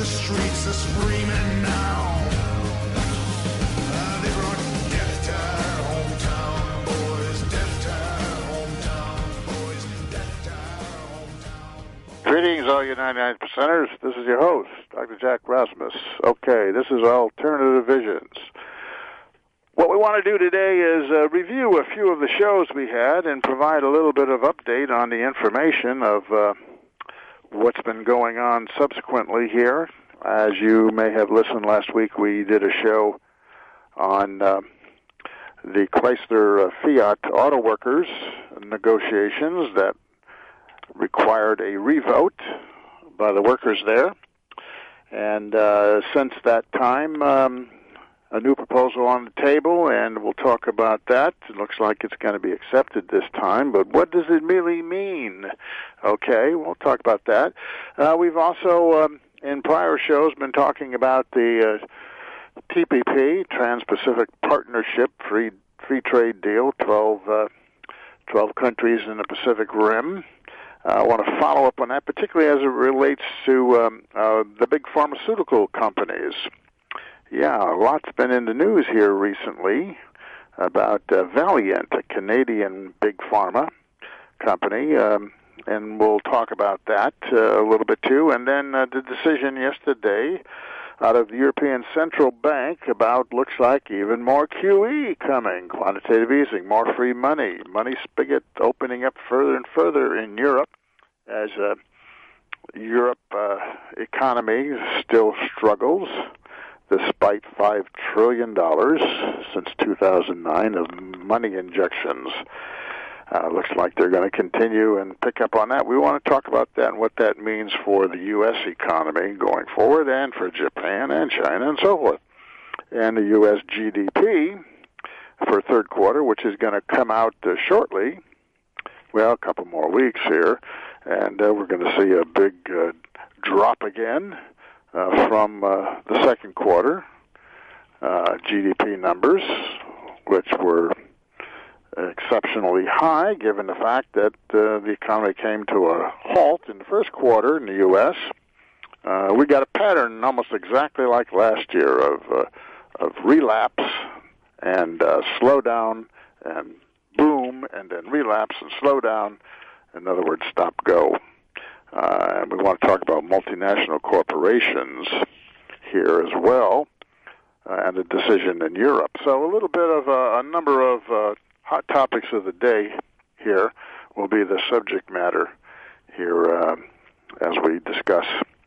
the streets are screaming now. They brought death to our hometown, boys. Death to our hometown, boys. Death to our hometown. Greetings, all you 99%ers. This is your host, Dr. Jack Rasmus. Okay, this is Alternative Visions. What we want to do today is review a few of the shows we had and provide a little bit of update on the information of what's been going on subsequently here. As you may have listened last week, we did a show on the Chrysler Fiat Auto Workers negotiations that required a revote by the workers there. And since that time, a new proposal on the table, and we'll talk about that. It looks like it's going to be accepted this time, but what does it really mean? Okay, we'll talk about that. We've also, in prior shows, been talking about the TPP, Trans-Pacific Partnership Free Trade Deal, 12 countries in the Pacific Rim. I want to follow up on that, particularly as it relates to the big pharmaceutical companies. Yeah, a lot's been in the news here recently about Valeant, a Canadian big pharma company, and we'll talk about that a little bit too. And then the decision yesterday out of the European Central Bank about, looks like, even more QE coming, quantitative easing, more free money spigot opening up further and further in Europe as Europe economy still struggles, despite $5 trillion since 2009 of money injections. Looks like they're going to continue and pick up on that. We want to talk about that and what that means for the U.S. economy going forward and for Japan and China and so forth. And the U.S. GDP for third quarter, which is going to come out shortly, well, a couple more weeks here, and we're going to see a big drop again from the second quarter GDP numbers, which were exceptionally high given the fact that the economy came to a halt in the first quarter in the U.S. We got a pattern almost exactly like last year of relapse and slowdown and boom, and then relapse and slowdown. In other words, stop, go. And we want to talk about multinational corporations here as well, and the decision in Europe. So a little bit of a number of hot topics of the day here will be the subject matter here as we discuss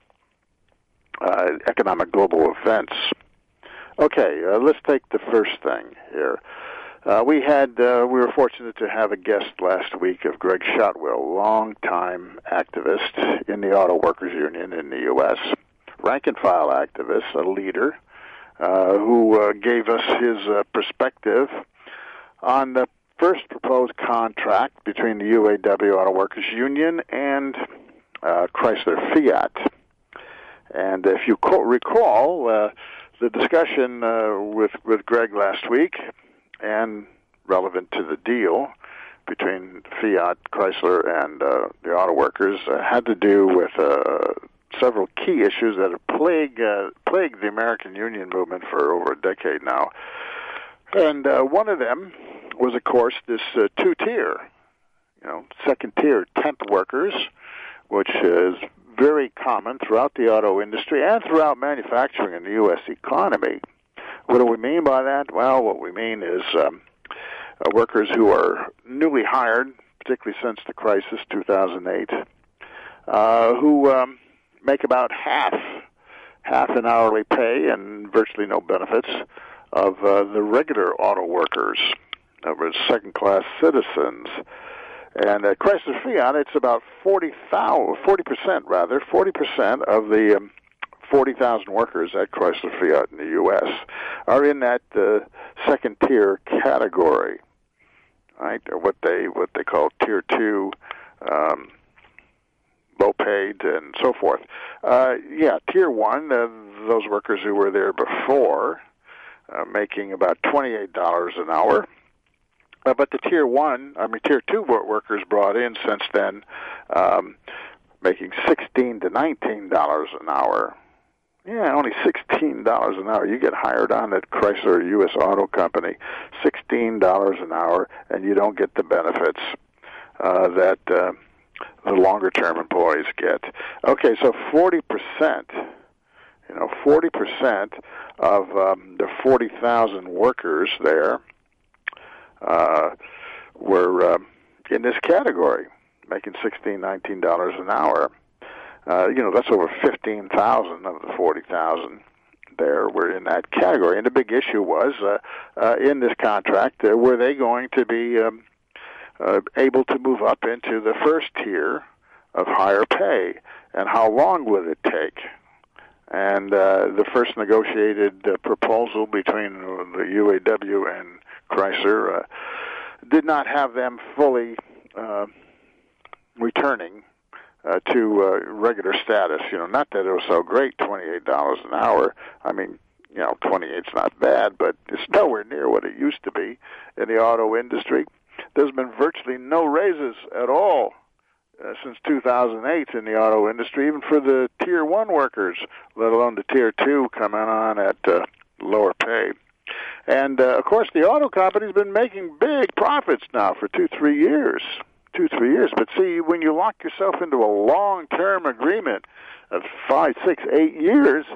economic global events. Okay, let's take the first thing here. We were fortunate to have a guest last week of Greg Shotwell, longtime activist in the Auto Workers Union in the U.S., rank-and-file activist, a leader, who gave us his perspective on the first proposed contract between the UAW Auto Workers Union and Chrysler Fiat. And if you recall, the discussion with Greg last week, and relevant to the deal between Fiat, Chrysler, and the auto workers, had to do with several key issues that have plagued the American union movement for over a decade now. And one of them was, of course, this two-tier, second-tier temp workers, which is very common throughout the auto industry and throughout manufacturing in the U.S. economy. What do we mean by that? Well, what we mean is workers who are newly hired, particularly since the crisis, 2008, who make about half an hourly pay and virtually no benefits of the regular auto workers, of second-class citizens. And at Chrysler Fiat, it's about 40% of the 40,000 workers at Chrysler Fiat in the U.S. are in that second-tier category, right? Or what they call Tier 2, low-paid, and so forth. Tier 1, those workers who were there before, making about $28 an hour. But the Tier 2 workers brought in since then, making $16 to $19 an hour. Yeah, only $16 an hour. You get hired on at Chrysler U.S. Auto Company, $16 an hour, and you don't get the benefits that the longer-term employees get. Okay, so 40%, 40% of the 40,000 workers there were in this category, making $16, $19 an hour. That's over 15,000 of the 40,000 there were in that category. And the big issue was, in this contract, were they going to be able to move up into the first tier of higher pay, and how long would it take? And the first negotiated proposal between the UAW and Chrysler did not have them fully returning to regular status. Not that it was so great, $28 an hour. I mean, 28's not bad, but it's nowhere near what it used to be in the auto industry. There's been virtually no raises at all since 2008 in the auto industry, even for the Tier 1 workers, let alone the Tier 2 coming on at lower pay. And, of course, the auto company's been making big profits now for 2-3 years. 2-3 years. But see, when you lock yourself into a long-term agreement of 5, 6, 8 years,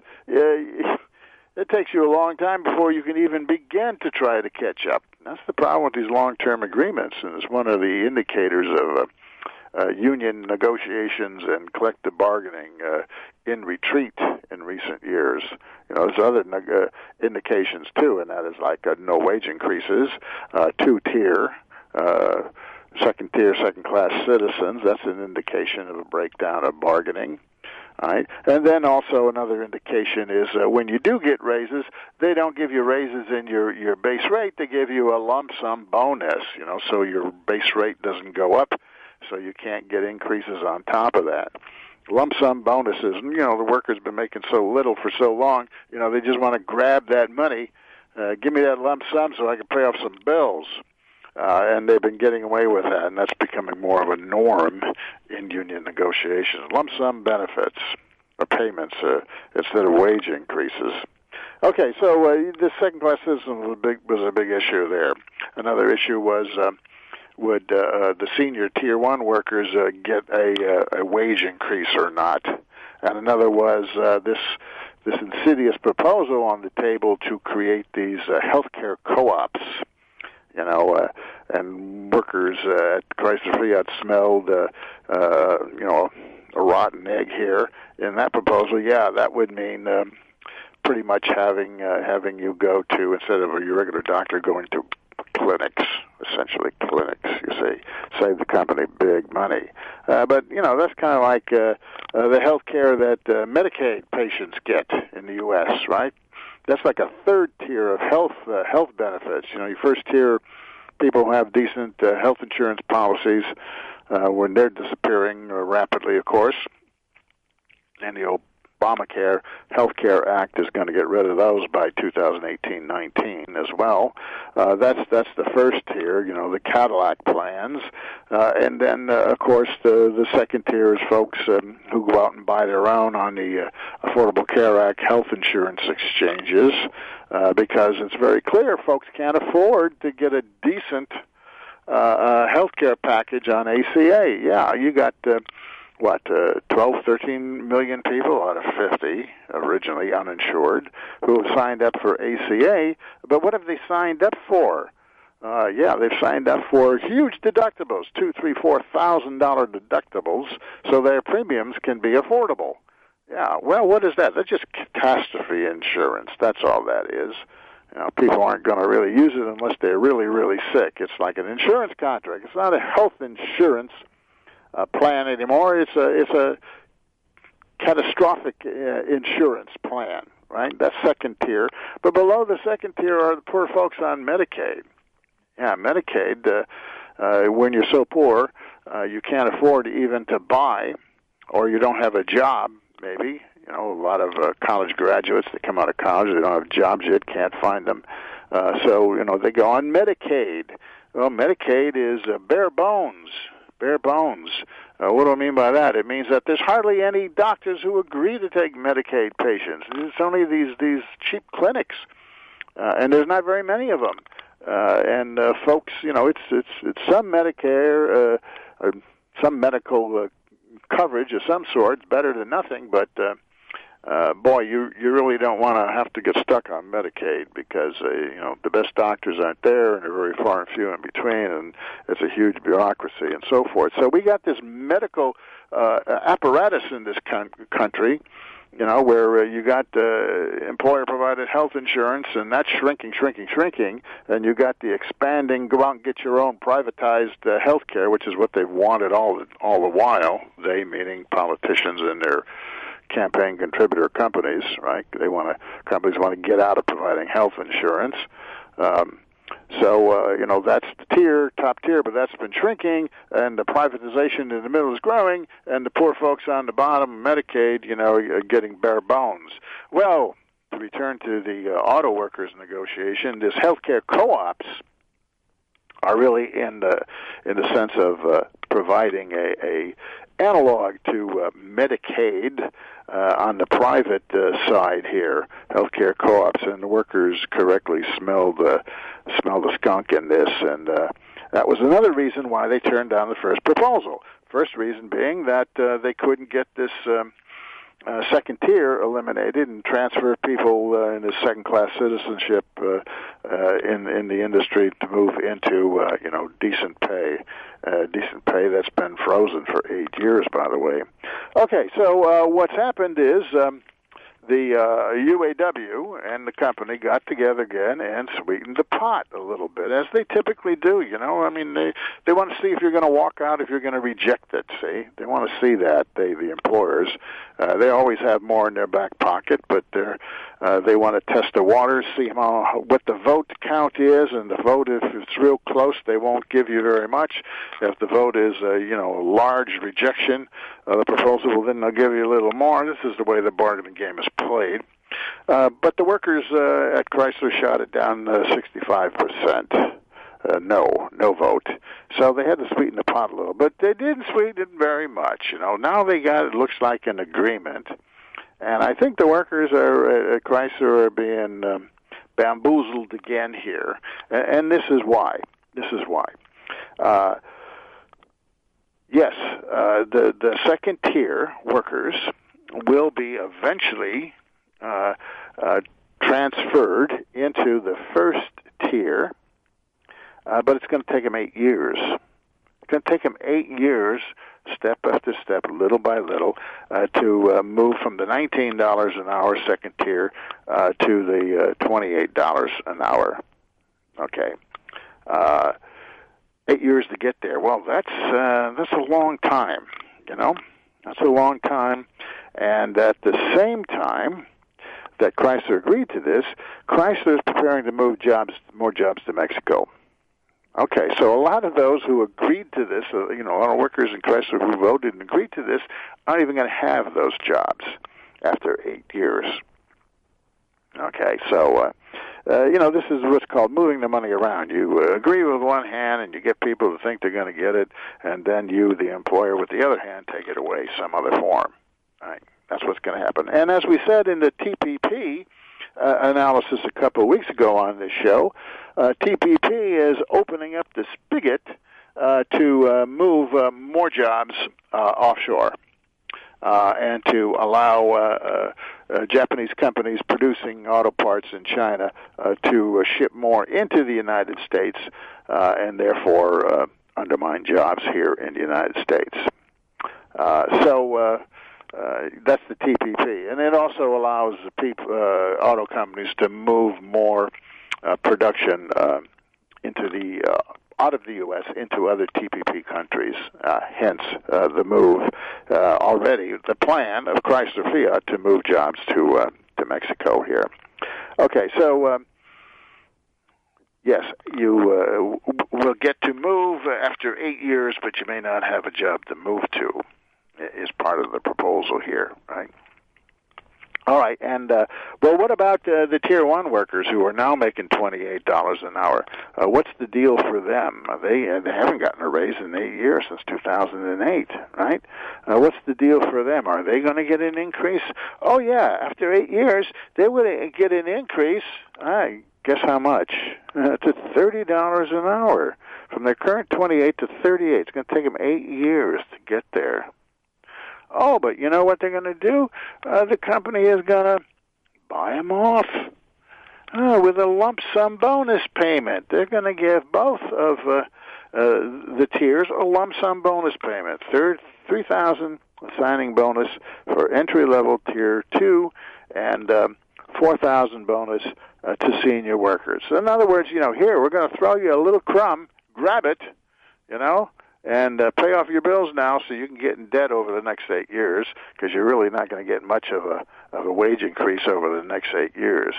it takes you a long time before you can even begin to try to catch up. That's the problem with these long-term agreements, and it's one of the indicators of union negotiations and collective bargaining in retreat in recent years. There's other indications, too, and that is like no wage increases, two-tier, second-tier, second-class citizens. That's an indication of a breakdown of bargaining. Right? And then also another indication is when you do get raises, they don't give you raises in your base rate. They give you a lump sum bonus, so your base rate doesn't go up, so you can't get increases on top of that. Lump sum bonuses, the workers have been making so little for so long, they just want to grab that money. Give me that lump sum so I can pay off some bills. And they've been getting away with that, and that's becoming more of a norm in union negotiations. Lump sum benefits or payments instead of wage increases. Okay, so the second-class citizen was a big issue there. Another issue was would the senior Tier 1 workers get a wage increase or not? And another was this insidious proposal on the table to create these healthcare co-ops. And workers at Chrysler Fiat smelled, a rotten egg here in that proposal. Yeah, that would mean pretty much having you go to, instead of your regular doctor, going to clinics, essentially clinics. You see, save the company big money. But that's kind of like the health care that Medicaid patients get in the U.S., right? That's like a third tier of health benefits. Your first tier, people who have decent health insurance policies, when they're disappearing rapidly, of course. And the Obamacare Health Care Act is going to get rid of those by 2018-19 as well. That's the first tier, the Cadillac plans. And then, of course, the second tier is folks who go out and buy their own on the Affordable Care Act health insurance exchanges, because it's very clear folks can't afford to get a decent health care package on ACA. Yeah, you got... 12, 13 million people out of 50 originally uninsured who have signed up for ACA. But what have they signed up for? They've signed up for huge deductibles, $2,000, $3,000, $4,000 deductibles, so their premiums can be affordable. Yeah, well, what is that? That's just catastrophe insurance. That's all that is. People aren't going to really use it unless they're really, really sick. It's like an insurance contract. It's not a health insurance plan anymore. It's a catastrophic insurance plan, right? That's second tier. But below the second tier are the poor folks on Medicaid. Yeah, Medicaid, when you're so poor, you can't afford even to buy, or you don't have a job, maybe. A lot of college graduates that come out of college, they don't have jobs yet, can't find them. So they go on Medicaid. Well, Medicaid is bare bones. What do I mean by that? It means that there's hardly any doctors who agree to take Medicaid patients. It's only these cheap clinics, and there's not very many of them. And folks, it's some Medicare, or some medical coverage of some sort. It's better than nothing, but boy, you really don't want to have to get stuck on Medicaid because the best doctors aren't there, and they're very far and few in between, and it's a huge bureaucracy and so forth. So we got this medical apparatus in this country, where you got employer-provided health insurance, and that's shrinking, and you got the expanding, go out and get your own privatized health care, which is what they've wanted all the while, they meaning politicians and their campaign contributor companies, right? Companies want to get out of providing health insurance. So that's the top tier, but that's been shrinking, and the privatization in the middle is growing, and the poor folks on the bottom, Medicaid, are getting bare bones. Well, to return to the auto workers negotiation, this healthcare co-ops are really in the sense of providing a analog to Medicaid on the private side here, healthcare co-ops, and the workers correctly smell the skunk in this, and that was another reason why they turned down the first proposal. First reason being that they couldn't get this second tier eliminated and transfer people in the second-class citizenship in the industry to move into decent pay. Decent pay that's been frozen for 8 years, by the way. Okay, so what's happened is the UAW and the company got together again and sweetened the pot a little bit, as they typically do. They want to see if you're going to walk out, if you're going to reject it. See, they want to see that. The employers, they always have more in their back pocket, but they want to test the waters, see what the vote count is, and the vote, if it's real close, they won't give you very much. If the vote is a large rejection of the proposal, well, then they'll give you a little more. This is the way the bargaining game is played. But the workers at Chrysler shot it down 65%. No vote. So they had to sweeten the pot a little, but they didn't sweeten it very much. Now they got, it looks like, an agreement, and I think the workers at Chrysler are being bamboozled again here, and this is why. Yes, the second tier workers will be eventually transferred into the first tier, but it's going to take them 8 years. It's going to take them 8 years, step after step, little by little, to move from the $19 an hour second tier to the $28 an hour. Okay. 8 years to get there. Well, that's a long time, That's a long time. And at the same time that Chrysler agreed to this, Chrysler is preparing to move more jobs to Mexico. Okay, so a lot of those who agreed to this, a lot of workers in Chrysler who voted and agreed to this, aren't even going to have those jobs after 8 years. Okay, so this is what's called moving the money around. You agree with one hand, and you get people to think they're going to get it, and then you, the employer, with the other hand, take it away some other form. All right, that's what's going to happen. And as we said in the TPP analysis a couple of weeks ago on this show, TPP is opening up the spigot to move more jobs offshore and to allow Japanese companies producing auto parts in China to ship more into the United States and therefore undermine jobs here in the United States. So that's the TPP. And it also allows auto companies to move more production into the out of the U.S. into other TPP countries, hence the move already, the plan of Chrysler Fiat to move jobs to Mexico here. Okay, so yes, you will get to move after 8 years, but you may not have a job to move to, is part of the proposal here, right? All right, and well, what about the Tier 1 workers who are now making $28 an hour? What's the deal for them? They haven't gotten a raise in 8 years, since 2008, right? What's the deal for them? Are they going to get an increase? Oh, yeah, after 8 years, they would get an increase. Guess how much? To $30 an hour. From their current 28 to 38. It's going to take them 8 years to get there. Oh, but you know what they're going to do? The company is going to buy them off with a lump sum bonus payment. They're going to give both of the tiers a lump sum bonus payment. $3,000 signing bonus for entry-level Tier 2 and $4,000 bonus to senior workers. So in other words, here, we're going to throw you a little crumb, grab it, and pay off your bills now so you can get in debt over the next 8 years, because you're really not going to get much of a wage increase over the next 8 years.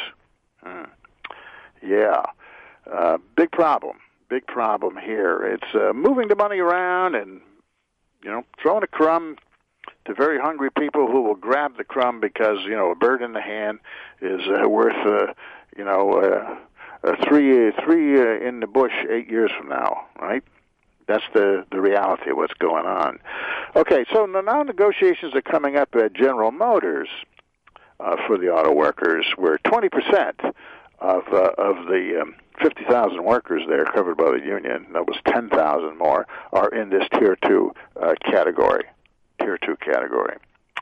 Yeah. Big problem here. It's moving the money around and, throwing a crumb to very hungry people who will grab the crumb because, a bird in the hand is worth, three in the bush 8 years from now, right? That's the reality of what's going on. Okay, so now negotiations are coming up at General Motors for the auto workers, where 20% of the 50,000 workers there covered by the union, that was 10,000 more, are in this Tier 2 category. Tier 2 category.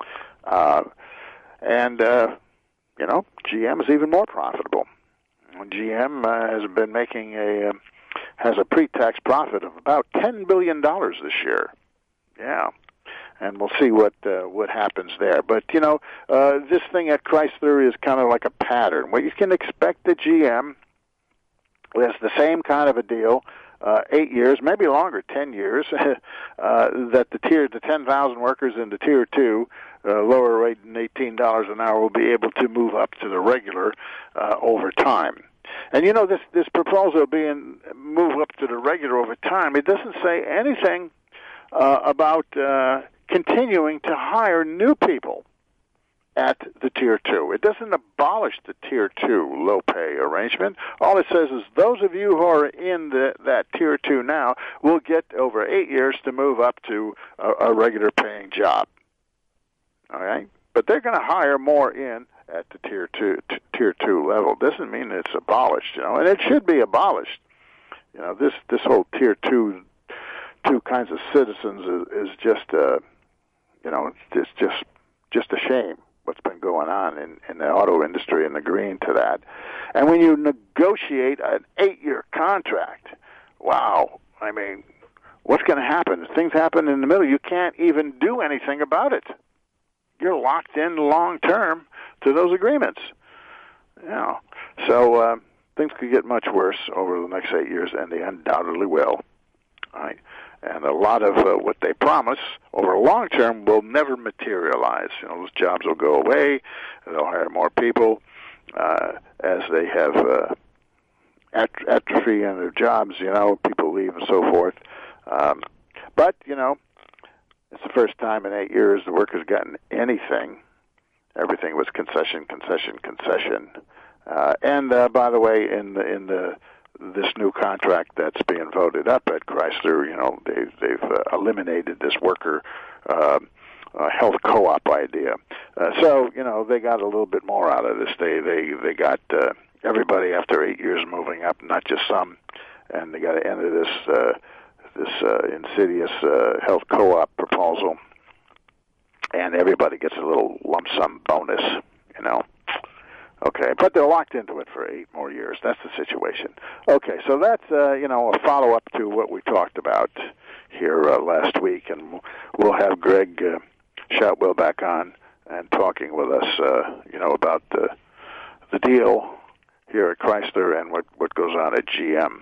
GM is even more profitable. GM has been making has a pre-tax profit of about $10 billion this year. Yeah, and we'll see what happens there. But this thing at Chrysler is kind of like a pattern. What you can expect at GM is the same kind of a deal. 8 years, maybe longer, 10 years. That the 10,000 workers in the Tier 2, lower rate than $18 an hour, will be able to move up to the regular over time. And this proposal being move up to the regular over time, it doesn't say anything about continuing to hire new people at the Tier 2. It doesn't abolish the Tier 2 low pay arrangement. All it says is those of you who are in that Tier 2 now will get over 8 years to move up to a regular paying job. All right? But they're going to hire more in at the Tier 2 level. Doesn't mean it's abolished, and it should be abolished. This whole Tier 2 kinds of citizens is just it's just a shame what's been going on in the auto industry and agreeing to that. And when you negotiate an 8-year contract, wow, I mean, what's going to happen? If things happen in the middle, you can't even do anything about it. You're locked in long term to those agreements. So things could get much worse over the next 8 years, and they undoubtedly will. All right. And a lot of what they promise over a long term will never materialize. Those jobs will go away. They'll hire more people as they have atrophy in their jobs. People leave and so forth. But it's the first time in 8 years the workers gotten anything. Everything was concession. And by the way, in this new contract that's being voted up at Chrysler, they've eliminated this worker health co-op idea. So they got a little bit more out of this. They got everybody after 8 years moving up, not just some, and they got to end this insidious health co-op proposal, and everybody gets a little lump sum bonus. Okay, but they're locked into it for 8 more years. That's the situation. Okay, so that's a follow-up to what we talked about here last week, and we'll have Greg Shotwell back on and talking with us, about the deal here at Chrysler and what goes on at GM.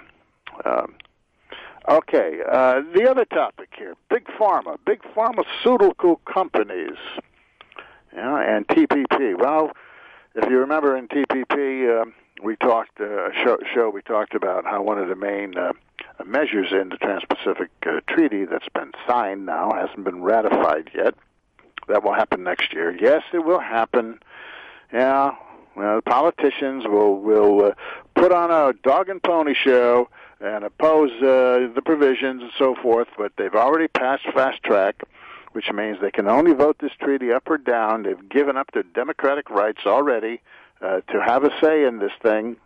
Okay, the other topic here: big pharmaceutical companies, and TPP. Well, if you remember in TPP, we talked we talked about how one of the main measures in the Trans-Pacific Treaty that's been signed now hasn't been ratified yet. That will happen next year. Yes, it will happen. Yeah, well, the politicians will put on a dog and pony show and oppose the provisions and so forth, but they've already passed fast track, which means they can only vote this treaty up or down. They've given up their democratic rights already to have a say in this thing.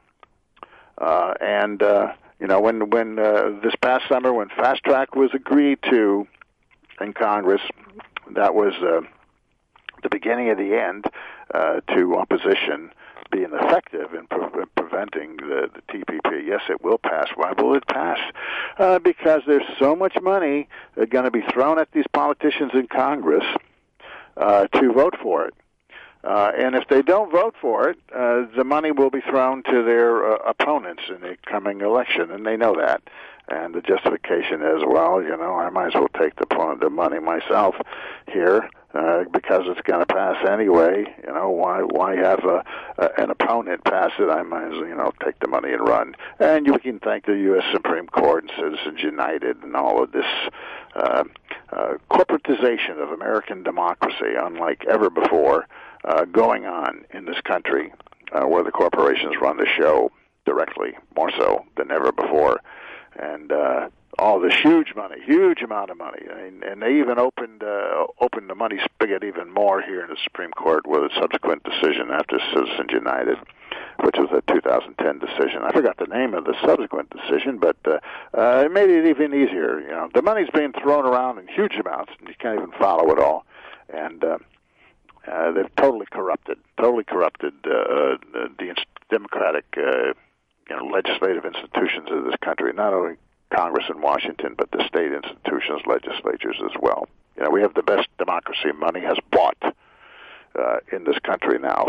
When this past summer, when fast track was agreed to in Congress, that was the beginning of the end to opposition being effective in preventing the TPP. Yes, it will pass. Why will it pass? Because there's so much money going to be thrown at these politicians in Congress to vote for it. And if they don't vote for it, the money will be thrown to their opponents in the coming election, and they know that. And the justification is, well, I might as well take the money myself here because it's going to pass anyway. Why have an opponent pass it? I might as well, take the money and run. And you can thank the U.S. Supreme Court and Citizens United and all of this corporatization of American democracy, unlike ever before, going on in this country, where the corporations run the show directly, more so than ever before. And all this huge amount of money, and they even opened the money spigot even more here in the Supreme Court with a subsequent decision after Citizens United, which was a 2010 decision. I forgot the name of the subsequent decision, but it made it even easier. The money's being thrown around in huge amounts, and you can't even follow it all, and they've totally corrupted the democratic legislative institutions of this country, not only Congress in Washington, but the state institutions, legislatures as well. We have the best democracy money has bought in this country now.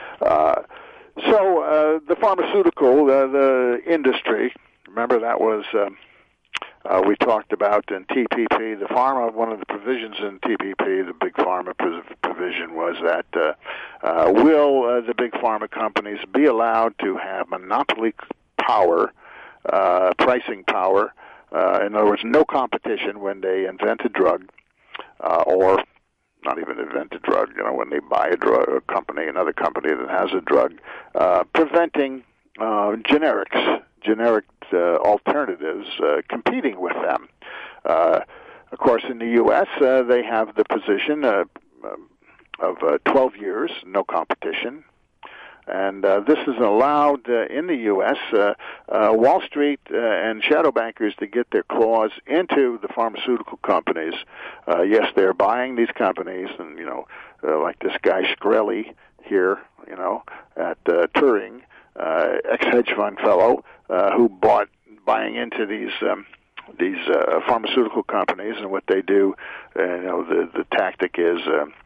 So the pharmaceutical, the industry, remember that was, we talked about in TPP, the pharma, one of the provisions in TPP, the big pharma provision was that will the big pharma companies be allowed to have monopoly power, pricing power, in other words, no competition when they invent a drug, or not even invent a drug, when they buy another company that has a drug, preventing generic alternatives competing with them. Of course, in the U.S., they have the position of 12 years, no competition. And this is allowed in the U.S. Wall Street and shadow bankers to get their claws into the pharmaceutical companies. Yes, they're buying these companies, and like this guy Shkreli here, at Turing, ex-hedge fund fellow, who buying into these pharmaceutical companies, and what they do, the tactic is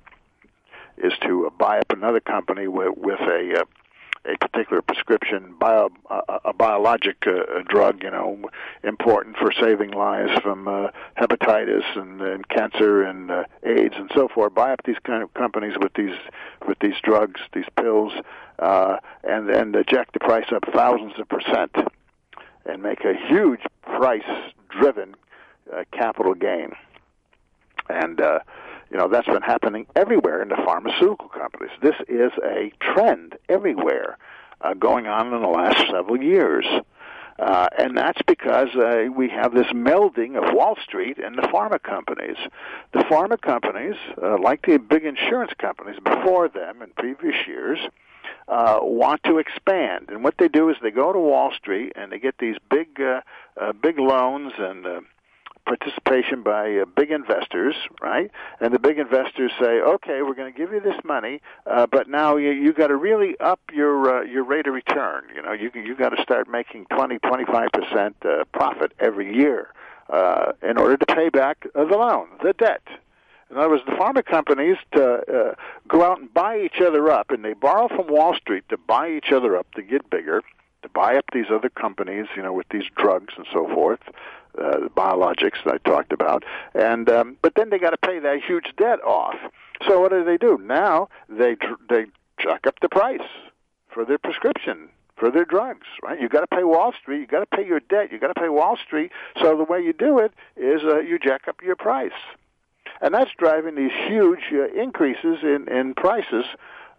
to buy up another company with a particular prescription, a biologic drug, important for saving lives from hepatitis and cancer and AIDS and so forth. Buy up these kind of companies with these drugs, these pills, and then jack the price up thousands of percent and make a huge price-driven capital gain. And that's been happening everywhere in the pharmaceutical companies. This is a trend everywhere going on in the last several years. And that's because we have this melding of Wall Street and the pharma companies. The pharma companies, like the big insurance companies before them in previous years, want to expand. And what they do is they go to Wall Street and they get these big loans and participation by big investors, right? And the big investors say, okay, we're going to give you this money, but now you got to really up your rate of return. You got to start making 20-25% profit every year in order to pay back the loan, the debt. In other words, the pharma companies to go out and buy each other up, and they borrow from Wall Street to buy each other up to get bigger, to buy up these other companies, with these drugs and so forth, the biologics that I talked about, and but then they got to pay that huge debt off. So what do? Now they jack up the price for their prescription, for their drugs, right? You got to pay Wall Street, you got to pay your debt, you got to pay Wall Street. So the way you do it is you jack up your price, and that's driving these huge increases in prices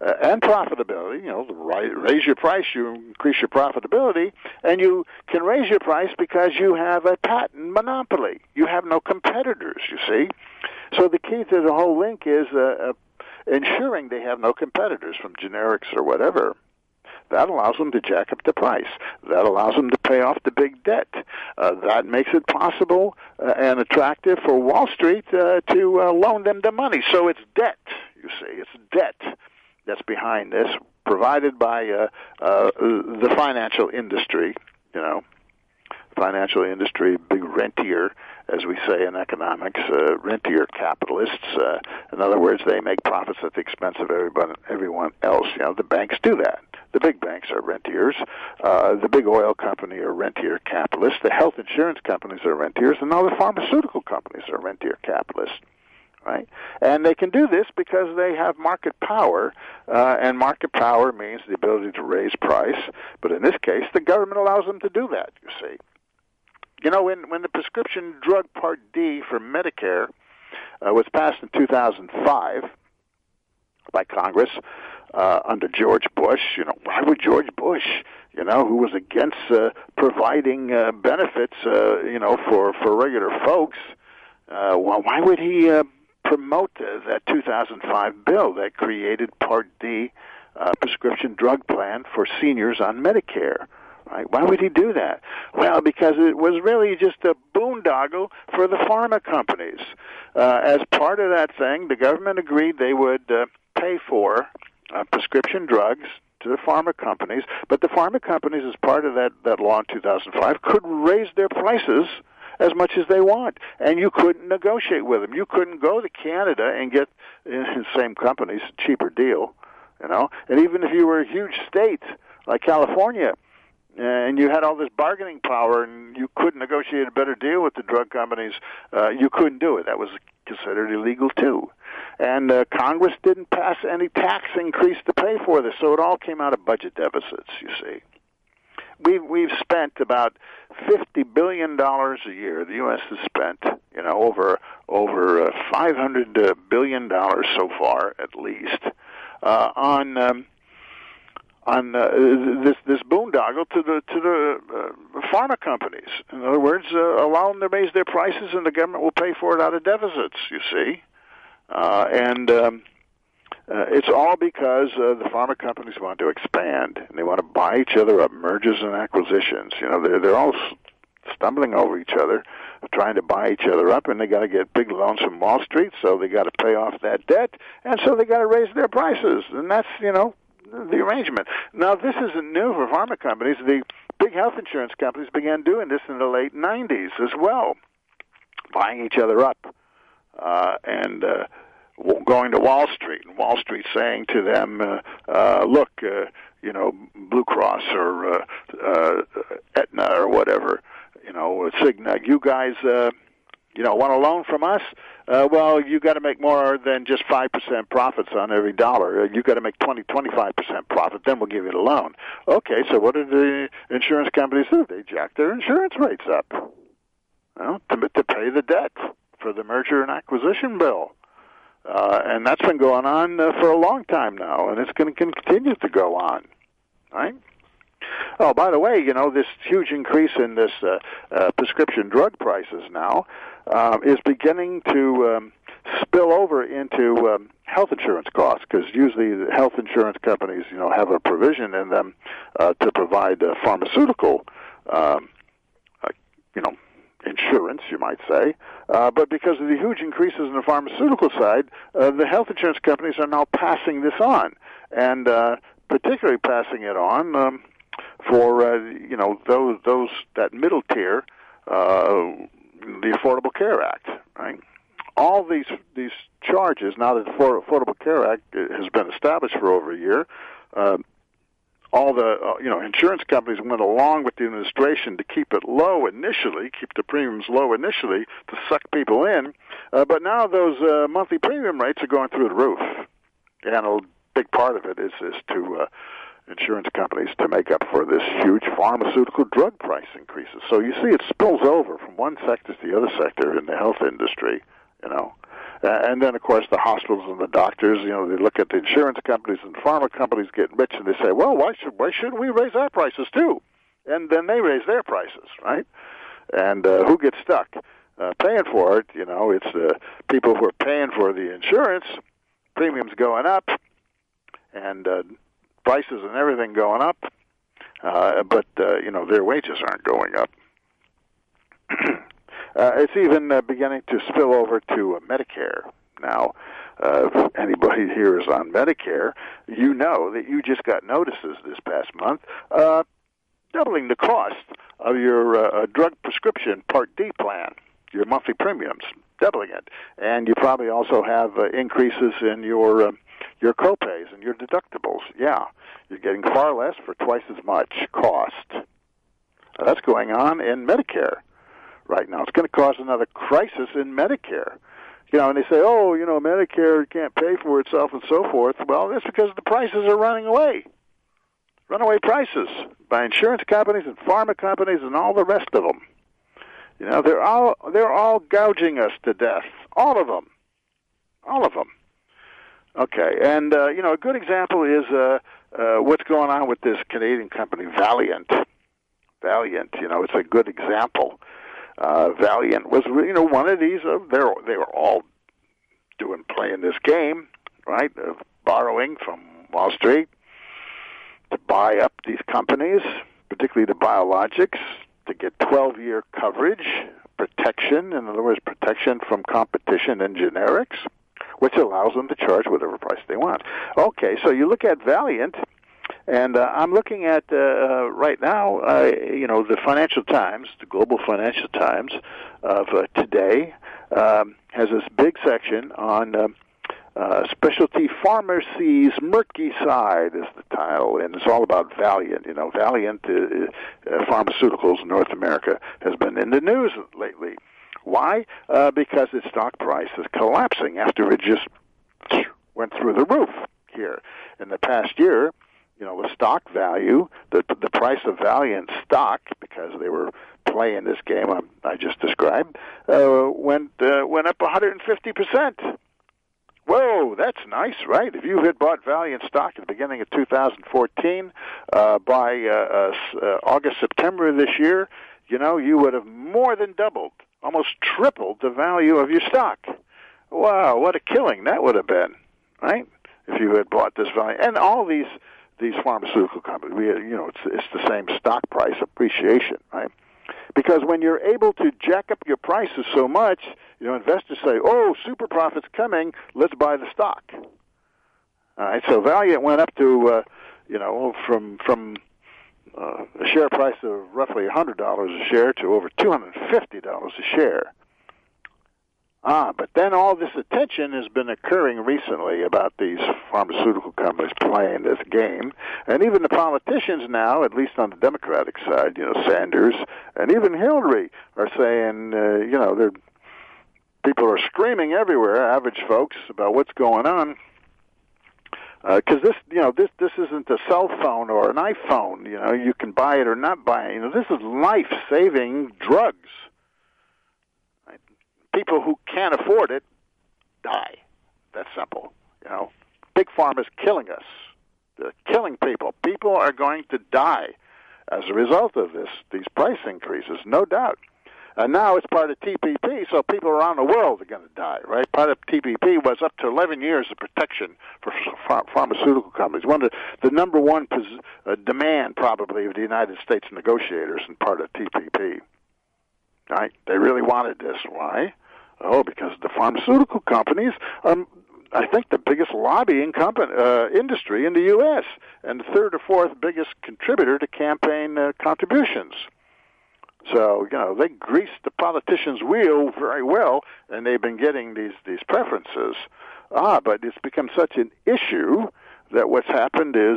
and profitability. Raise your price, you increase your profitability, and you can raise your price because you have a patent monopoly. You have no competitors, you see. So the key to the whole link is ensuring they have no competitors from generics or whatever. That allows them to jack up the price. That allows them to pay off the big debt. That makes it possible and attractive for Wall Street to loan them the money. So it's debt, you see. It's debt that's behind this, provided by the financial industry, financial industry, big rentier, as we say in economics, rentier capitalists. In other words, they make profits at the expense of everyone else. The banks do that. The big banks are rentiers. The big oil company are rentier capitalists. The health insurance companies are rentiers, and all the pharmaceutical companies are rentier capitalists. Right? And they can do this because they have market power, and market power means the ability to raise price. But in this case, the government allows them to do that, you see. When the prescription drug Part D for Medicare was passed in 2005 by Congress under George Bush, why would George Bush, who was against providing benefits, for regular folks, why would he promote that 2005 bill that created Part D prescription drug plan for seniors on Medicare? Right? Why would he do that? Well, because it was really just a boondoggle for the pharma companies. As part of that thing, the government agreed they would pay for prescription drugs to the pharma companies, but the pharma companies, as part of that law in 2005, could raise their prices as much as they want, and you couldn't negotiate with them. You couldn't go to Canada and get, in the same companies, a cheaper deal, And even if you were a huge state like California, and you had all this bargaining power, and you couldn't negotiate a better deal with the drug companies, you couldn't do it. That was considered illegal, too. And Congress didn't pass any tax increase to pay for this, so it all came out of budget deficits, you see. We've spent about $50 billion a year. The U.S. has spent, over $500 billion so far, at least, on this boondoggle to the pharma companies. In other words, allow them to raise their prices, and the government will pay for it out of deficits, you see. It's all because the pharma companies want to expand, and they want to buy each other up, mergers and acquisitions. They're all stumbling over each other, trying to buy each other up, and they got to get big loans from Wall Street, so they got to pay off that debt, and so they got to raise their prices, and that's, the arrangement. Now, this isn't new for pharma companies. The big health insurance companies began doing this in the late 90s as well, buying each other up and going to Wall Street, and Wall Street saying to them, look, Blue Cross or Aetna or whatever, Cigna, you guys, want a loan from us? Well, you got to make more than just 5% profits on every dollar. You got to make 25% profit, then we'll give you the loan. Okay, so what did the insurance companies do? They jacked their insurance rates up, to pay the debt for the merger and acquisition bill. And that's been going on for a long time now, and it's going to continue to go on, right? Oh, by the way, this huge increase in this prescription drug prices now is beginning to spill over into health insurance costs, because usually the health insurance companies, have a provision in them to provide pharmaceutical, insurance, you might say. But because of the huge increases in the pharmaceutical side, the health insurance companies are now passing this on, and particularly passing it on for those that middle tier, the Affordable Care Act, right? All these charges, now that the Affordable Care Act has been established for over a year, all the insurance companies went along with the administration to keep it low initially, keep the premiums low initially to suck people in, but now those monthly premium rates are going through the roof, and a big part of it is to insurance companies to make up for this huge pharmaceutical drug price increases. So you see it spills over from one sector to the other sector in the health industry, And then, of course, the hospitals and the doctors, they look at the insurance companies and pharma companies getting rich, and they say, well, why shouldn't we raise our prices too? And then they raise their prices, right? And who gets stuck paying for it? It's the people who are paying for the insurance, premiums going up, and prices and everything going up, but their wages aren't going up. It's even beginning to spill over to Medicare. Now, if anybody here is on Medicare, you know that you just got notices this past month doubling the cost of your drug prescription Part D plan, your monthly premiums, doubling it. And you probably also have increases in your copays and your deductibles. Yeah, you're getting far less for twice as much cost. That's going on in Medicare right now. It's going to cause another crisis in Medicare. And they say, Medicare can't pay for itself and so forth. Well, that's because the prices are running away. Runaway prices by insurance companies and pharma companies and all the rest of them. They're all gouging us to death. All of them. Okay, and a good example is what's going on with this Canadian company, Valiant. It's a good example. Valiant was, one of these. They were all playing this game, right? Of borrowing from Wall Street to buy up these companies, particularly the biologics, to get 12-year coverage, protection. In other words, protection from competition and generics, which allows them to charge whatever price they want. Okay, so you look at Valiant. And I'm looking at right now, the Financial Times, the Global Financial Times of today, has this big section on specialty pharmacies, murky side is the title, and it's all about Valiant. Valiant Pharmaceuticals in North America has been in the news lately. Why? Because its stock price is collapsing after it just went through the roof here in the past year. The stock value, the price of Valiant stock, because they were playing this game I just described, went up 150%. Whoa, that's nice, right? If you had bought Valiant stock at the beginning of 2014, by August, September of this year, you would have more than doubled, almost tripled the value of your stock. Wow, what a killing that would have been, right? If you had bought this Valiant. And all these pharmaceutical companies, it's the same stock price appreciation, right? Because when you're able to jack up your prices so much, investors say, "Oh, super profits coming. Let's buy the stock." All right, so Valiant went up to, from a share price of roughly $100 a share to over $250 a share. But then all this attention has been occurring recently about these pharmaceutical companies playing this game. And even the politicians now, at least on the Democratic side, Sanders and even Hillary are saying, people are screaming everywhere, average folks, about what's going on. Because this isn't a cell phone or an iPhone. You can buy it or not buy it. This is life-saving drugs. People who can't afford it die. That's simple. Big Pharma's killing us. They're killing people. People are going to die as a result of these price increases, no doubt. And now it's part of TPP, so people around the world are going to die, right? Part of TPP was up to 11 years of protection for pharmaceutical companies. One of the number one demand, probably, of the United States negotiators in part of TPP. Right? They really wanted this. Why? Oh, because the pharmaceutical companies are, I think, the biggest lobbying industry in the U.S. and the third or fourth biggest contributor to campaign contributions. So, they greased the politicians' wheel very well, and they've been getting these preferences. But it's become such an issue that what's happened is,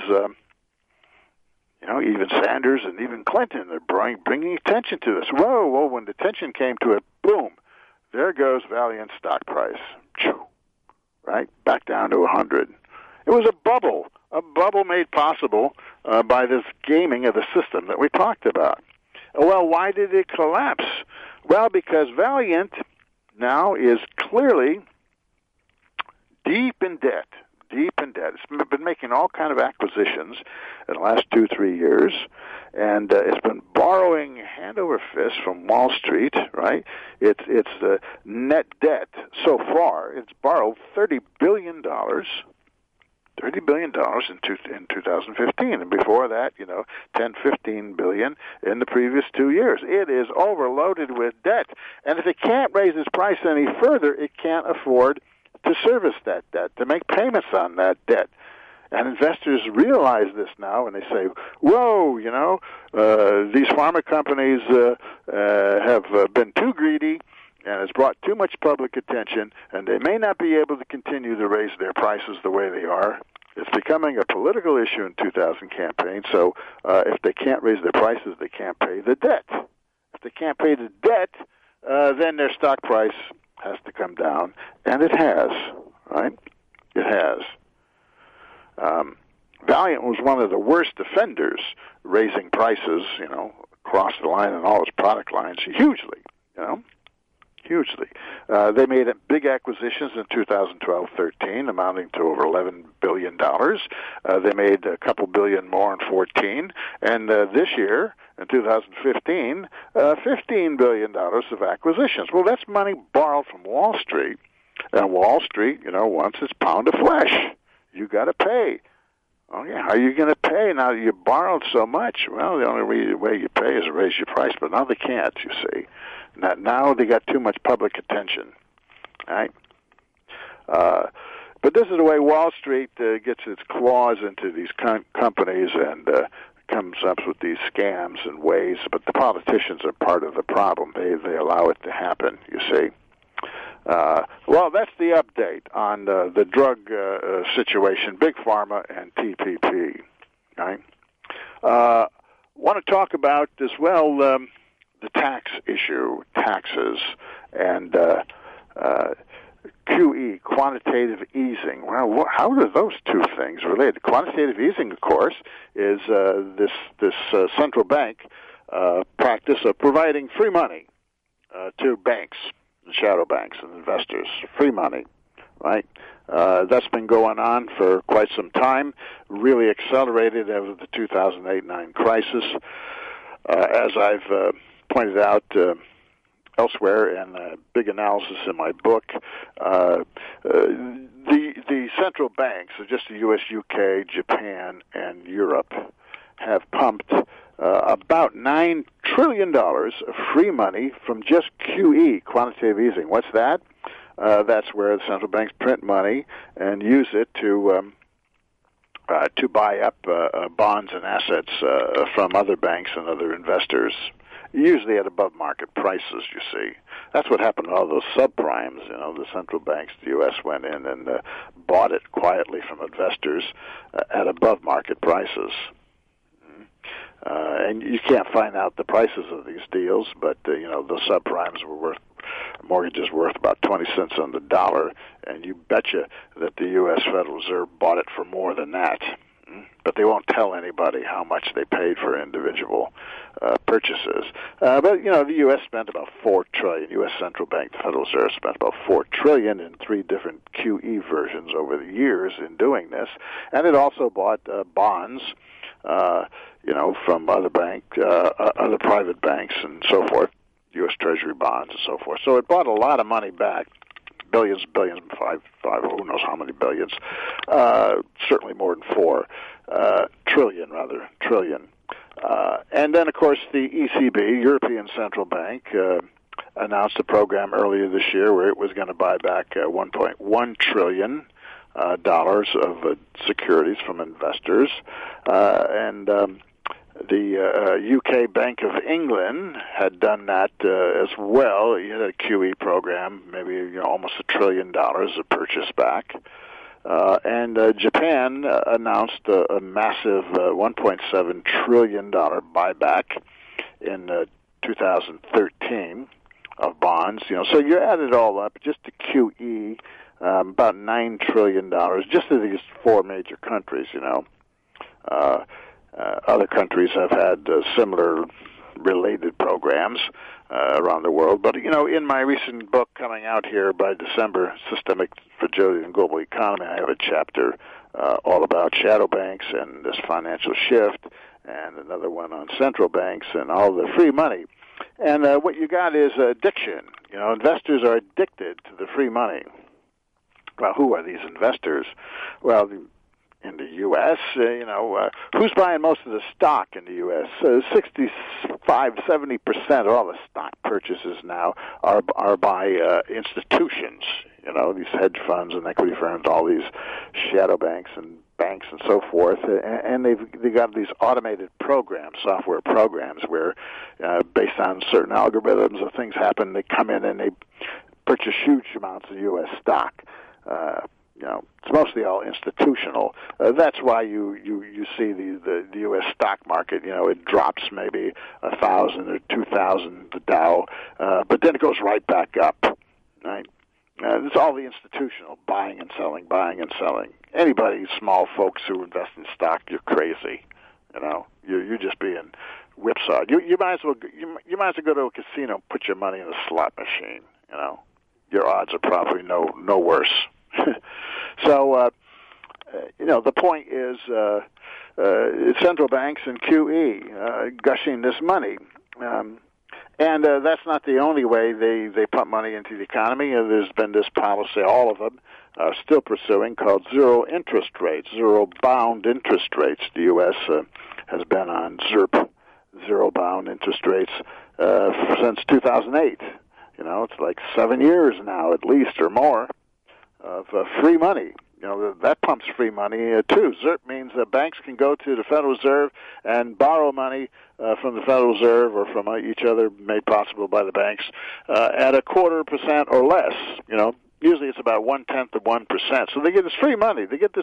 even Sanders and even Clinton are bringing attention to this. Whoa, when the attention came to it, boom, there goes Valiant stock price. Right? Back down to 100. It was a bubble made possible by this gaming of the system that we talked about. Well, why did it collapse? Well, because Valiant now is clearly deep in debt. It's been making all kind of acquisitions in the last 2-3 years, and it's been borrowing hand over fist from Wall Street. Right? It's net debt so far. It's borrowed $30 billion. $30 billion in 2015, and before that, 10, 15 billion in the previous 2 years. It is overloaded with debt, and if it can't raise its price any further, it can't afford to service that debt, to make payments on that debt. And investors realize this now, and they say, whoa, these pharma companies have been too greedy, and it's brought too much public attention, and they may not be able to continue to raise their prices the way they are. It's becoming a political issue in 2000 campaign, so if they can't raise their prices, they can't pay the debt. If they can't pay the debt, then their stock price has to come down, and it has, right? It has. Valiant was one of the worst offenders, raising prices, across the line in all its product lines, hugely, hugely. They made big acquisitions in 2012-13, amounting to over $11 billion. They made a couple billion more in 14, and this year, in 2015, $15 billion of acquisitions. Well, that's money borrowed from Wall Street, and Wall Street, wants its pound of flesh. You got to pay. Oh, yeah, how are you going to pay now that you borrowed so much? Well, the only way you pay is to raise your price, but now they can't, you see. Now they got too much public attention, right? But this is the way Wall Street gets its claws into these companies and comes up with these scams and ways, but the politicians are part of the problem. They allow it to happen, you see. Well, that's the update on the drug situation, Big Pharma and TPP. Right? Want to talk about as well the tax issue, taxes, and QE, quantitative easing. Well, how are those two things related? Quantitative easing, of course, is this central bank practice of providing free money to banks, shadow banks, and investors. Free money, right? That's been going on for quite some time, really accelerated after the 2008-9 crisis. As I've pointed out elsewhere in a big analysis in my book, the central banks, so just the U.S., U.K., Japan, and Europe, have pumped about $9 trillion of free money from just QE, quantitative easing. What's that? That's where the central banks print money and use it to buy up bonds and assets from other banks and other investors, usually at above market prices, you see. That's what happened to all those subprimes. The central banks, the U.S. went in and bought it quietly from investors at above market prices. And you can't find out the prices of these deals, but, the subprimes were mortgages worth about 20 cents on the dollar, and you betcha that the U.S. Federal Reserve bought it for more than that. But they won't tell anybody how much they paid for individual purchases. But the U.S. spent about $4 trillion. U.S. Central Bank, the Federal Reserve, spent about $4 trillion in 3 different QE versions over the years in doing this, and it also bought bonds, from other private banks and so forth, U.S. Treasury bonds and so forth. So it bought a lot of money back. Billions, five, who knows how many billions, certainly more than 4 trillion. And then, of course, the ECB, European Central Bank, announced a program earlier this year where it was going to buy back $1.1 trillion of securities from investors. And the UK Bank of England had done that as well. It had a QE program, maybe almost $1 trillion of purchase back. And Japan announced a massive $1.7 trillion buyback in 2013 of bonds. So you add it all up, just the QE, about $9 trillion, just to these 4 major countries. Other countries have had similar related programs around the world. But, in my recent book coming out here by December, Systemic Fragility in Global Economy, I have a chapter all about shadow banks and this financial shift, and another one on central banks and all the free money. And what you got is addiction. Investors are addicted to the free money. Well, who are these investors? Well, in the U.S., who's buying most of the stock in the U.S.? 65-70% of all the stock purchases now are by institutions. These hedge funds and equity firms, all these shadow banks and so forth, and they got these automated programs, software programs, where based on certain algorithms or things happen, they come in and they purchase huge amounts of U.S. stock. It's mostly all institutional. That's why you see the U.S. stock market. It drops maybe 1,000 or 2,000, the Dow, but then it goes right back up, right? It's all the institutional buying and selling. Anybody, small folks who invest in stock, you're crazy. You're just being whipsawed. You might as well go to a casino and put your money in a slot machine. Your odds are probably no worse. So the point is central banks and QE gushing this money. And that's not the only way they pump money into the economy. There's been this policy, all of them still pursuing, called zero interest rates, zero bound interest rates. The U.S. has been on ZIRP, zero bound interest rates, since 2008. It's like 7 years now, at least, or more, of free money. That pumps free money, too. ZIRP means that banks can go to the Federal Reserve and borrow money from the Federal Reserve or from each other, made possible by the banks, at 0.25% or less. Usually it's about 0.1% of 1%. So they get this free money.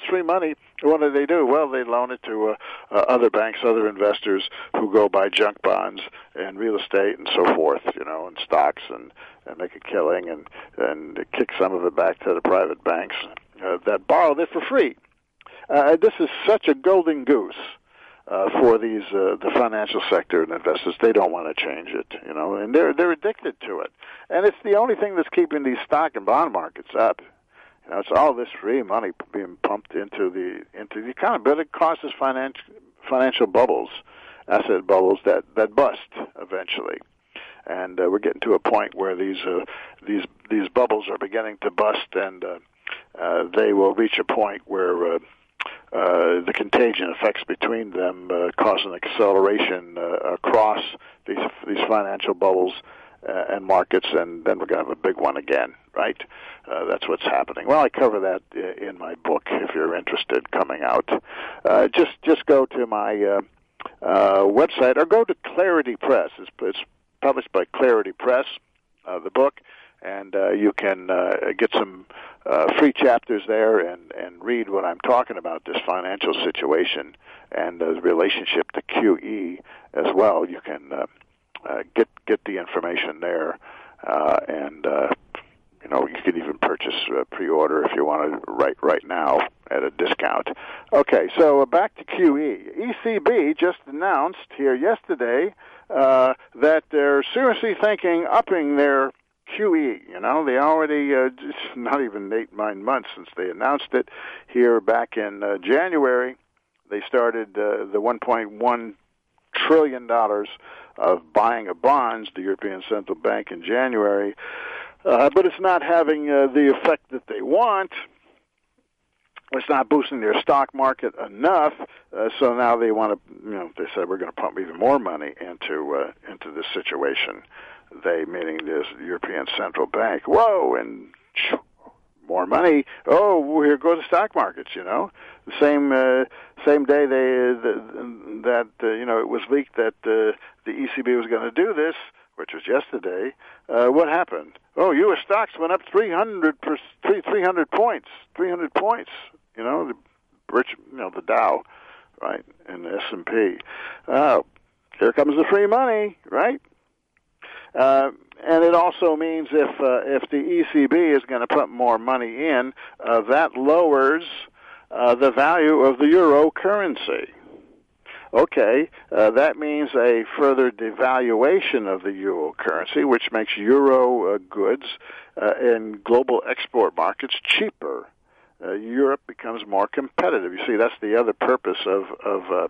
What do? Well, they loan it to other banks, other investors who go buy junk bonds and real estate and so forth, and stocks and make a killing and kick some of it back to the private banks that borrowed it for free. This is such a golden goose for these the financial sector and investors. They don't want to change it, and they're addicted to it. And it's the only thing that's keeping these stock and bond markets up. It's all this free money being pumped into the economy, but it causes financial bubbles, asset bubbles that bust eventually. And we're getting to a point where these bubbles are beginning to bust, and they will reach a point where the contagion effects between them cause an acceleration across these financial bubbles and markets, and then we're going to have a big one again, right? That's what's happening. Well, I cover that in my book if you're interested, coming out. Just go to my website or go to Clarity Press. It's published by Clarity Press, the book, and you can get some free chapters there and read what I'm talking about, this financial situation and the relationship to QE as well. You can get the information there, and you can even purchase pre-order if you want to right now at a discount. Okay, so back to QE. ECB just announced here yesterday that they're seriously thinking upping their QE. They already, it's not even 8-9 months since they announced it. Here back in January, they started the $1.1 trillion of buying of bonds, the European Central Bank, in January. But it's not having the effect that they want. It's not boosting their stock market enough, so now they want to, they said we're going to pump even more money into this situation. They, meaning this European Central Bank. Whoa, and more money. Oh, here goes the stock markets. The same day it was leaked that the ECB was going to do this, which was yesterday. What happened? Oh, U.S. stocks went up 300 points. 300 points. The Dow, right, and the S&P. Here comes the free money, right? And it also means if the ECB is going to put more money in, that lowers the value of the euro currency. Okay, that means a further devaluation of the euro currency, which makes euro goods in global export markets cheaper. Europe becomes more competitive. You see, that's the other purpose of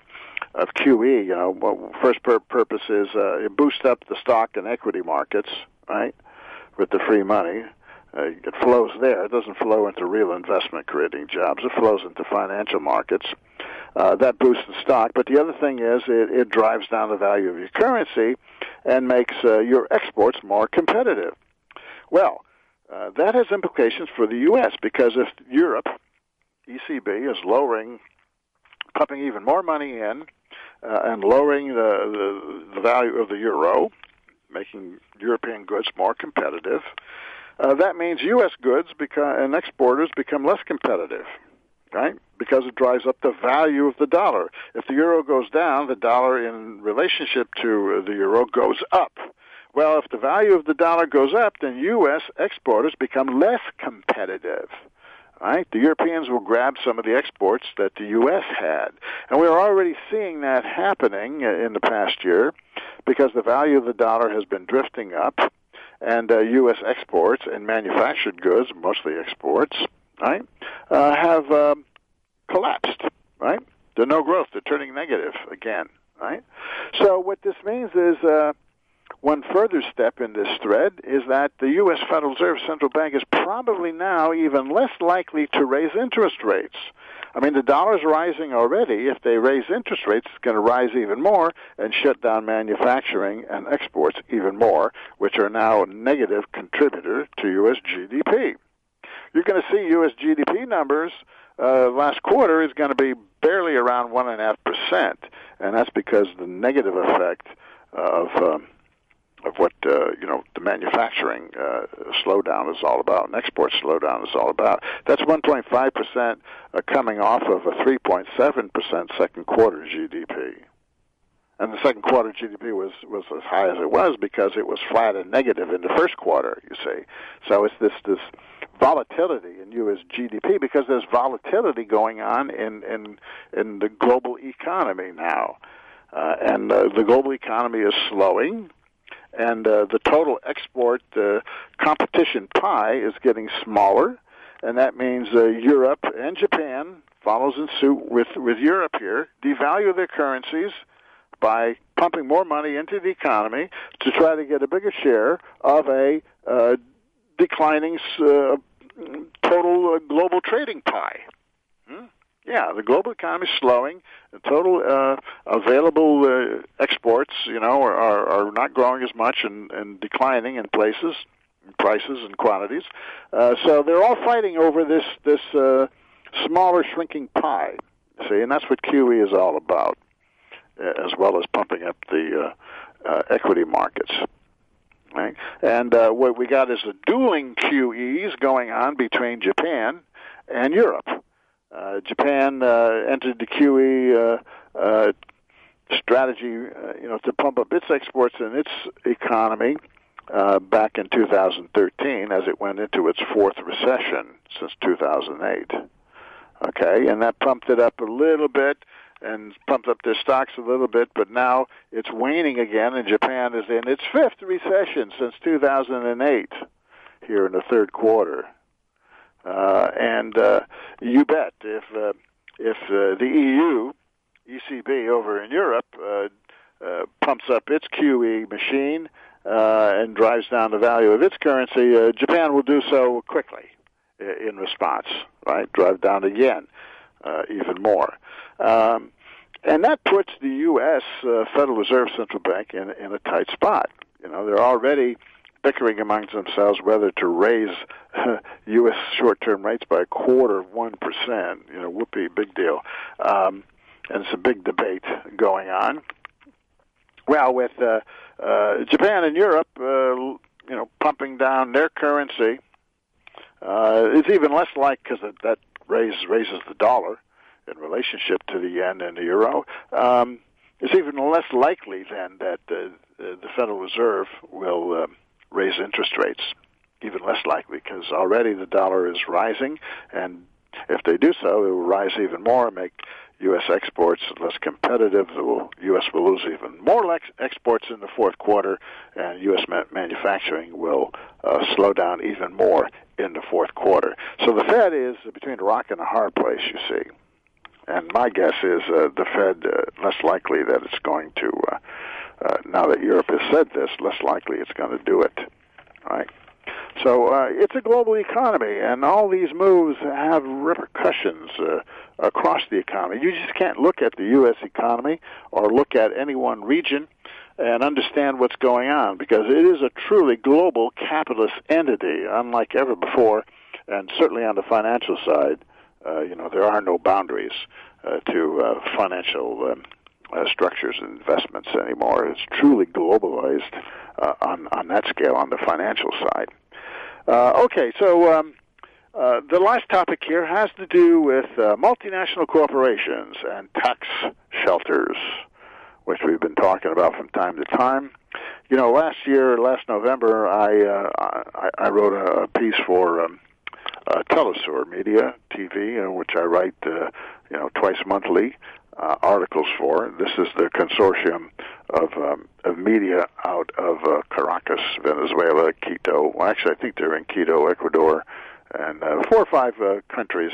QE. You know, first purpose is it boosts up the stock and equity markets, right, with the free money. It flows there. It doesn't flow into real investment creating jobs. It flows into financial markets. That boosts the stock. But the other thing is it drives down the value of your currency and makes your exports more competitive. Well, that has implications for the U.S. because if Europe, ECB, is pumping even more money in and lowering the value of the euro, making European goods more competitive, that means U.S. goods and exporters become less competitive, right? Because it drives up the value of the dollar. If the euro goes down, the dollar in relationship to the euro goes up. Well, if the value of the dollar goes up, then U.S. exporters become less competitive. Right? The Europeans will grab some of the exports that the U.S. had. And we're already seeing that happening in the past year because the value of the dollar has been drifting up, and U.S. exports and manufactured goods, mostly exports, right, have collapsed. Right? There's no growth. They're turning negative again. Right? So what this means is one further step in this thread is that the U.S. Federal Reserve Central Bank is probably now even less likely to raise interest rates. I mean, the dollar's rising already. If they raise interest rates, it's going to rise even more and shut down manufacturing and exports even more, which are now a negative contributor to U.S. GDP. You're going to see U.S. GDP numbers last quarter is going to be barely around 1.5%, and that's because the negative effect of what the manufacturing slowdown is all about, and export slowdown is all about. That's 1.5% coming off of a 3.7% second quarter GDP. And the second quarter GDP was as high as it was because it was flat and negative in the first quarter, you see. So it's this volatility in U.S. GDP because there's volatility going on in the global economy now. And the global economy is slowing. And the total export competition pie is getting smaller, and that means Europe and Japan follows in suit with Europe here, devalue their currencies by pumping more money into the economy to try to get a bigger share of a declining total global trading pie. Yeah, the global economy is slowing. The total available exports, are not growing as much and declining in places, in prices and quantities. So they're all fighting over this smaller, shrinking pie. See, and that's what QE is all about, as well as pumping up the equity markets. Right? And what we got is the dueling QEs going on between Japan and Europe. Japan entered the QE strategy, to pump up its exports and its economy back in 2013 as it went into its fourth recession since 2008. Okay, and that pumped it up a little bit and pumped up their stocks a little bit, but now it's waning again, and Japan is in its fifth recession since 2008 here in the third quarter. And you bet, if the EU, ECB over in Europe, pumps up its QE machine and drives down the value of its currency, Japan will do so quickly in response, right? Drive down the yen even more. And that puts the U.S. Federal Reserve Central Bank in a tight spot. They're already bickering amongst themselves whether to raise U.S. short-term rates by 0.25%. Whoopee, big deal. And it's a big debate going on. Well, with Japan and Europe, pumping down their currency, it's even less because that raises the dollar in relationship to the yen and the euro. It's even less likely then that the Federal Reserve will raise interest rates, even less likely because already the dollar is rising and If they do so, it will rise even more and make U.S. exports less competitive. The U.S. will lose even more exports in the fourth quarter, and U.S. manufacturing will slow down even more in the fourth quarter. So the Fed is between a rock and a hard place, you see. And my guess is the Fed, less likely that it's going to, now that Europe has said this, less likely it's going to do it. Right? So it's a global economy, and all these moves have repercussions across the economy. You just can't look at the U.S. economy or look at any one region and understand what's going on, because it is a truly global capitalist entity, unlike ever before, and certainly on the financial side, there are no boundaries to financial structures and investments anymore. It's truly globalized on that scale on the financial side. The last topic here has to do with multinational corporations and tax shelters, which we've been talking about from time to time. Last November, I wrote a piece for Telesur Media TV, which I write, twice monthly articles for. This is the consortium of media out of Caracas, Venezuela, Quito. Well, actually, I think they're in Quito, Ecuador, and 4 or 5 countries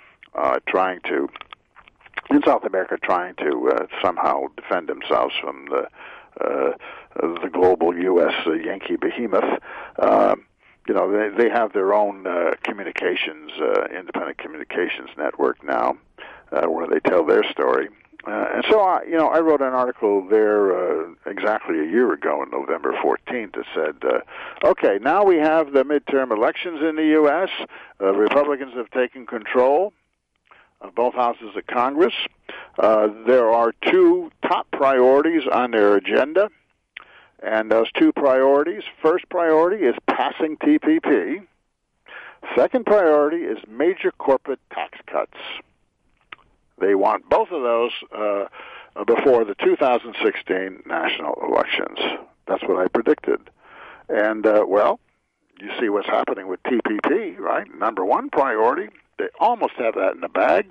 in South America trying to somehow defend themselves from the global U.S. Yankee behemoth. They have their own independent communications network now, where they tell their story. And so, I wrote an article there exactly a year ago on November 14th that said, okay, now we have the midterm elections in the U.S. Republicans have taken control of both houses of Congress. There are 2 top priorities on their agenda, and those 2 priorities, first priority is passing TPP. Second priority is major corporate tax cuts. They want both of those before the 2016 national elections. That's what I predicted. And, you see what's happening with TPP, right? Number 1 priority. They almost have that in the bag.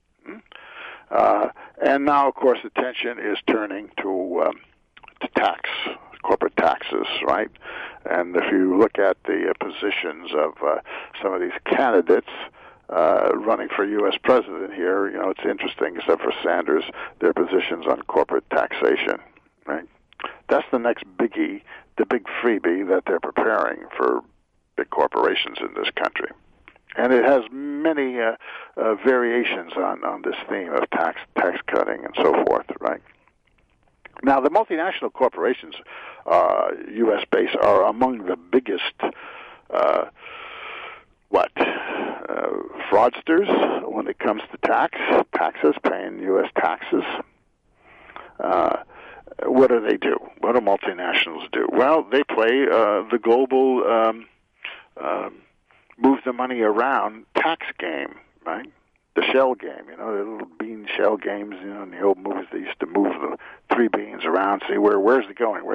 And now, of course, attention is turning to corporate taxes, right? And if you look at the positions of some of these candidates running for U.S. president here, it's interesting, except for Sanders, their positions on corporate taxation, right? That's the next biggie, the big freebie that they're preparing for big corporations in this country. And it has many variations on this theme of tax cutting and so forth, right? Now, the multinational corporations, U.S.-based, are among the biggest, fraudsters when it comes to taxes, paying U.S. taxes. What do they do? What do multinationals do? Well, they play the global move the money around tax game, right? The shell game, the little bean shell games, in the old movies they used to move the 3 beans around, see where's it going?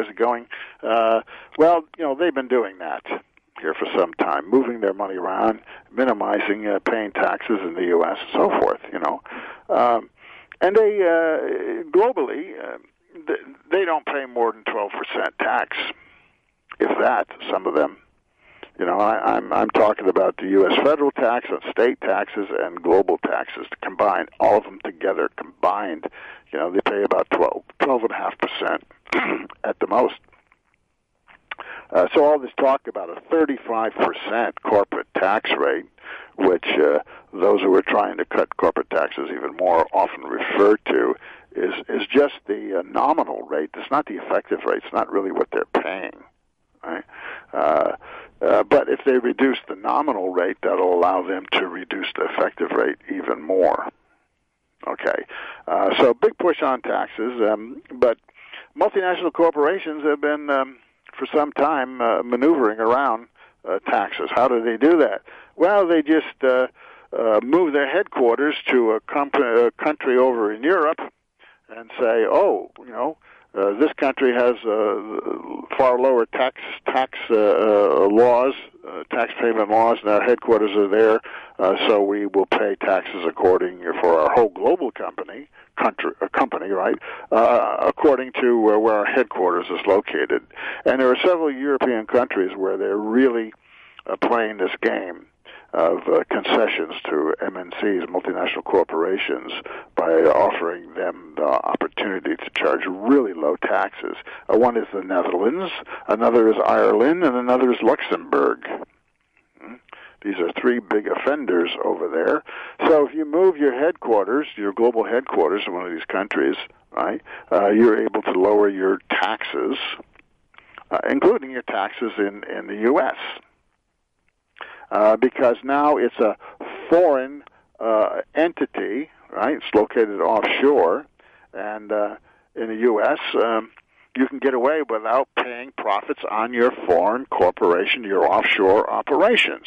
They've been doing that here for some time, moving their money around, minimizing paying taxes in the U.S. and so forth, and they globally they don't pay more than 12% tax, if that. Some of them, I'm talking about the U.S. federal tax and state taxes and global taxes combined, all of them together combined. They pay about 12.5% at the most. So all this talk about a 35% corporate tax rate, which those who are trying to cut corporate taxes even more often refer to, is just the nominal rate. It's not the effective rate. It's not really what they're paying. Right? But if they reduce the nominal rate, that'll allow them to reduce the effective rate even more. Okay, so big push on taxes, but multinational corporations have been, for some time, maneuvering around taxes. How do they do that? Well, they just move their headquarters to a country over in Europe and say, this country has far lower tax laws tax payment laws, and our headquarters are there, so we will pay taxes according for our whole global company, right? According to where our headquarters is located. And there are several European countries where they're really playing this game of concessions to MNCs, multinational corporations, by offering them the opportunity to charge really low taxes. One is the Netherlands, another is Ireland, and another is Luxembourg. These are three big offenders over there. So if you move your headquarters, your global headquarters in one of these countries, right, you're able to lower your taxes, including your taxes in the U.S., because now it's a foreign entity, right? It's located offshore, and in the U.S., you can get away without paying profits on your foreign corporation, your offshore operations.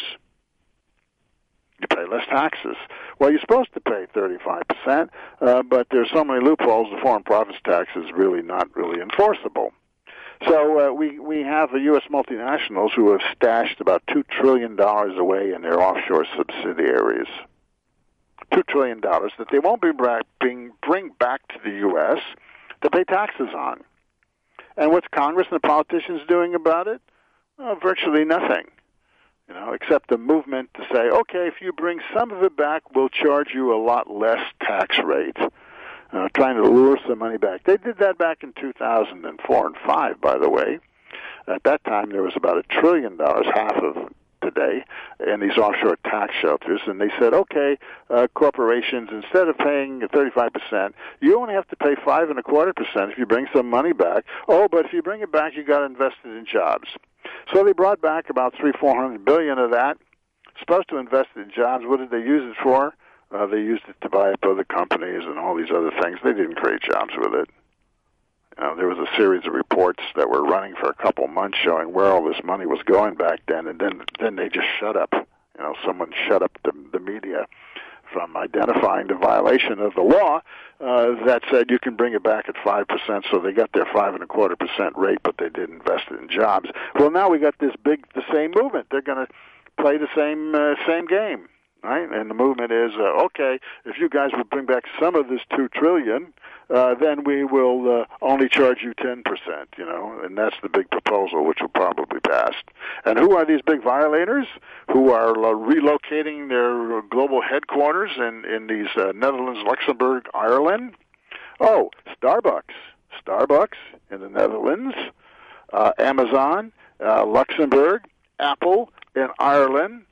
You pay less taxes. Well, you're supposed to pay 35%, but there's so many loopholes, the foreign profits tax is really not really enforceable. So we have the U.S. multinationals who have stashed about $2 trillion away in their offshore subsidiaries. $2 trillion that they won't bring back to the U.S. to pay taxes on. And what's Congress and the politicians doing about it? Well, virtually nothing, except the movement to say, okay, if you bring some of it back, we'll charge you a lot less tax rate. Trying to lure some money back. They did that back in 2004 and 5, by the way. At that time, there was about $1 trillion, half of today, in these offshore tax shelters, and they said, okay, corporations, instead of paying 35%, you only have to pay 5.25% if you bring some money back. Oh, but if you bring it back, you got to invest it in jobs. So they brought back about $300-400 billion of that, supposed to invest in jobs. What did they use it for? They used it to buy up other companies and all these other things. They didn't create jobs with it. There was a series of reports that were running for a couple months showing where all this money was going back then, and then they just shut up. Someone shut up the media from identifying the violation of the law that said you can bring it back at 5%, so they got their 5.25% rate, but they didn't invest it in jobs. Well, now we got the same movement. They're going to play the same game. Right? And the movement is, okay, if you guys would bring back some of this $2 trillion, then we will only charge you 10%, and that's the big proposal, which will probably pass. And who are these big violators who are relocating their global headquarters in these Netherlands, Luxembourg, Ireland? Oh, Starbucks in the Netherlands, Amazon, Luxembourg, Apple in Ireland,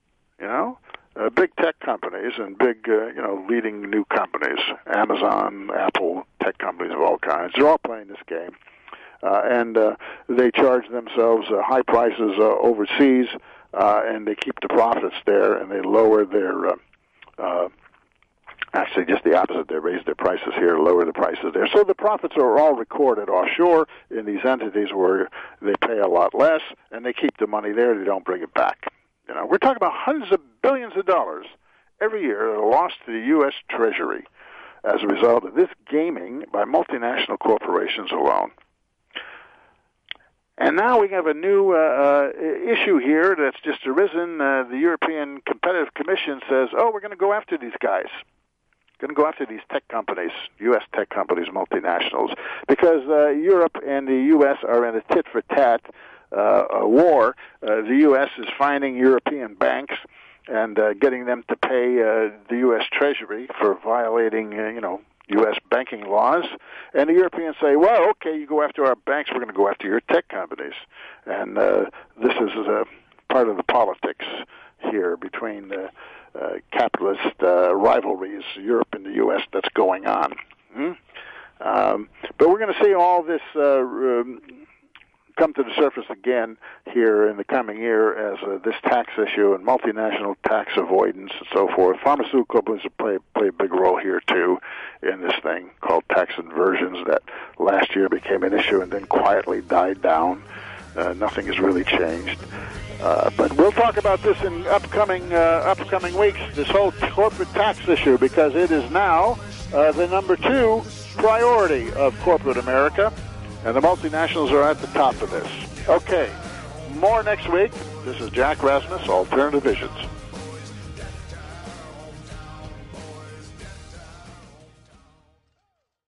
big tech companies and big, leading new companies, Amazon, Apple, tech companies of all kinds. They're all playing this game. And they charge themselves high prices overseas, and they keep the profits there, and they lower their, actually just the opposite. They raise their prices here, lower the prices there. So the profits are all recorded offshore in these entities where they pay a lot less, and they keep the money there. They don't bring it back. We're talking about hundreds of billions of dollars every year that are lost to the U.S. Treasury as a result of this gaming by multinational corporations alone. And now we have a new issue here that's just arisen. The European Competitive Commission says, we're going to go after these guys. Going to go after these tech companies, U.S. tech companies, multinationals, because Europe and the U.S. are in a tit-for-tat war. The U.S. is fining European banks and getting them to pay the U.S. Treasury for violating, U.S. banking laws. And the Europeans say, well, okay, you go after our banks, we're going to go after your tech companies. And this is part of the politics here between the capitalist rivalries, Europe and the U.S., that's going on. But we're going to see all this come to the surface again here in the coming year as this tax issue and multinational tax avoidance and so forth. Pharmaceutical companies play a big role here, too, in this thing called tax inversions that last year became an issue and then quietly died down. Nothing has really changed. But we'll talk about this in upcoming weeks, this whole corporate tax issue, because it is now the number 2 priority of corporate America, and the multinationals are at the top of this. Okay, More next week. This is Jack Rasmus, Alternative Visions.